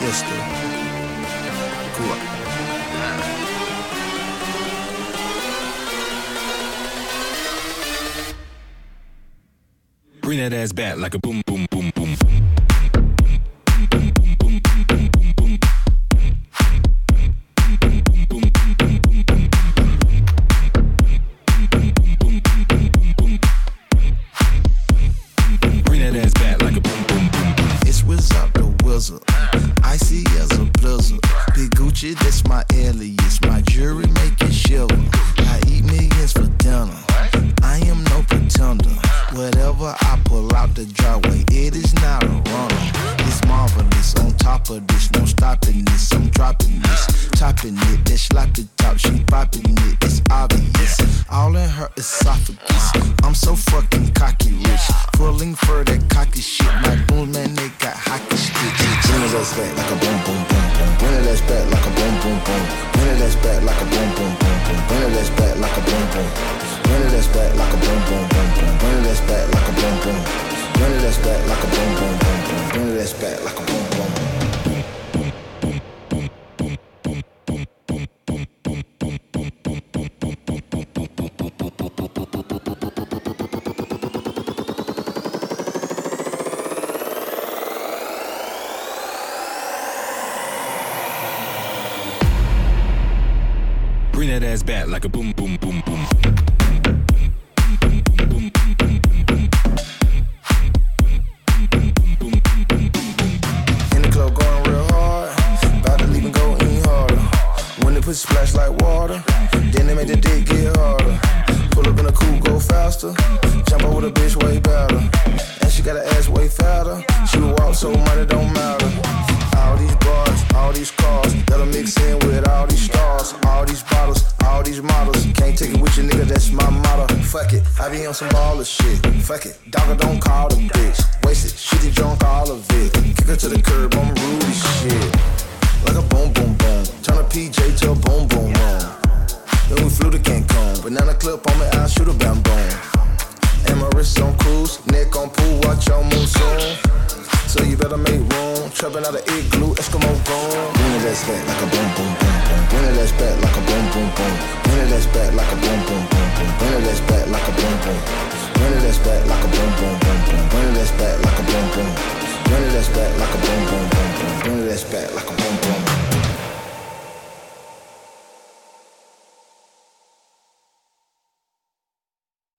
Mr. Cool. Bring that ass back like a boom, boom, boom, boom. Bring that ass back like a boom, boom, boom, boom. It's Wizard the Wizard, icy as a blizzard. Big Gucci, that's my alias. My jewelry make it shiver. I eat millions for dinner. I am no pretender. Whatever I pull out the driveway, it is not a runner. It's marvelous. On top of this, no stopping this. I'm dropping this, topping it. That sloppy top, she popping it. It's obvious. All in her esophagus. I'm so fucking cocky rich. Pulling for that cocky shit. My boom man, they got hockey sticks. Bring it ass back like a boom boom boom boom. Bring it ass back like a boom boom boom. Bring it ass back like a boom boom boom boom. Bring it ass back like a boom boom. Bring it ass back like a boom boom boom boom. Bring it ass back like a boom boom. Bring it ass back like a boom boom boom boom. Bring it ass back like a boom boom. Bring that ass back like a boom, boom, boom, boom. In the club going real hard, about to leave and go any harder. When they put splash like water, then they make the dick get harder. Pull up in a coupe, go faster. Jump out with a bitch way better. And she got her ass way fatter. She would walk so money don't matter. All these bars, all these cars, that'll mix in with all these stars. All these bottles, all these models. Can't take it with you, nigga, that's my motto. Fuck it, I be on some baller shit. Fuck it, dogger don't call the bitch. Waste it, she done drunk all of it. Kick her to the curb, I'm rude as shit. Like a boom boom boom, turn a PJ to a boom boom boom. Then we flew to Cancun, banana clip on me, I'll shoot a bam boom. And my wrist on cruise, neck on pool, watch your monsoon. So you better make room, trapping out of igloo, Eskimo gone. Bring it ass back like a boom boom boom boom. Bring it ass back like a boom boom boom. Bring it ass back like a boom boom boom boom. Bring it ass back like a boom boom. Bring it ass back like a boom boom boom boom. Bring it ass back like a boom boom. Bring it ass back like a boom boom boom boom. Bring it ass back like a boom.